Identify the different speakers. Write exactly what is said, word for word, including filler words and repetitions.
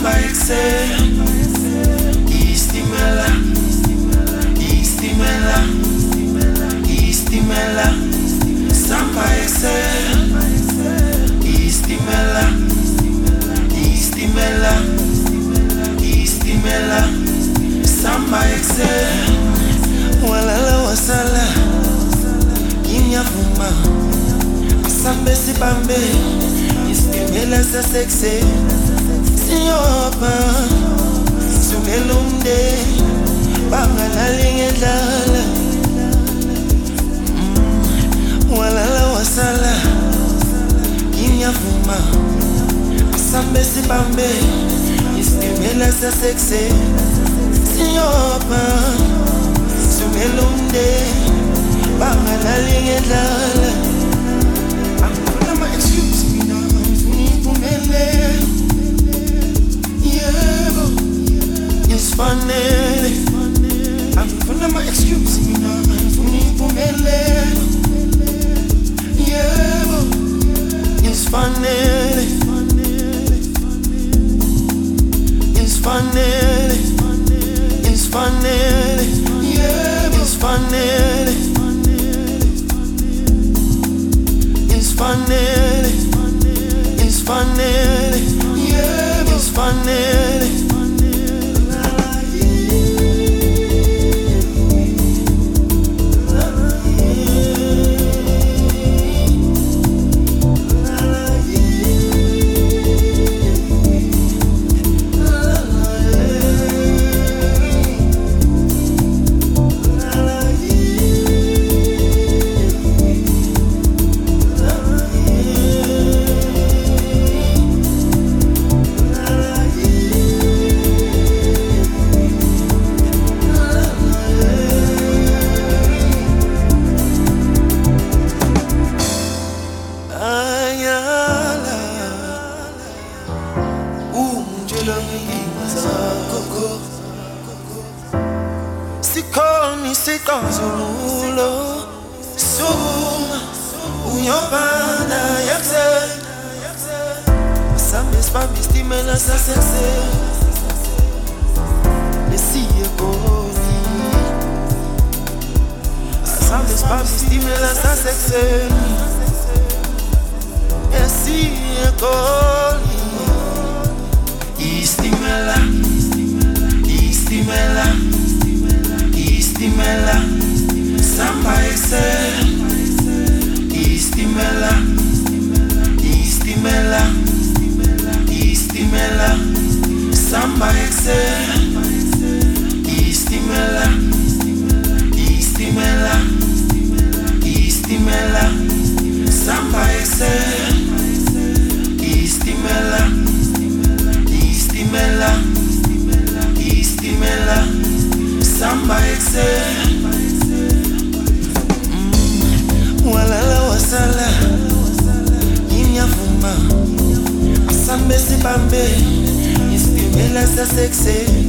Speaker 1: Samba excel, istimela, istimela, istimela. Samba excel, istimela, istimela, istimela. Samba excel, walala wasala, inyafuma. Sambe si bambe, istimela sa sexe. Siyopa, sumelunde, bangalali ngedlala. Walala wasala, inyafuma. Sambe si bambe, istimela sa sexe. Siyopa, sumelunde, bangalali ngedlala. Excuse me now, funipumele. Yeah, it's funny. I'm gonna my excuse me now, funipumele. Yeah, it's funny. It's funny. It's funny. Yeah, it's funny. It's funny, it's funny, yeah, it's funny. Sikoni sikanzululo suma uyobana yakse Sambe spambi stimela sa sexe Lesiye koni Sambe spambi stimela sa sexe Lesiye koni Istimela Istimela Istimela, Samba excel, Istimela, Istimela, Istimela, Samba excel, Istimela, Istimela, Istimela, Samba excel, Istimela, Istimela, Istimela. Samba excel, mm. Walala wasala, inyafuma. Sambe si bambe, istimela sa sexe.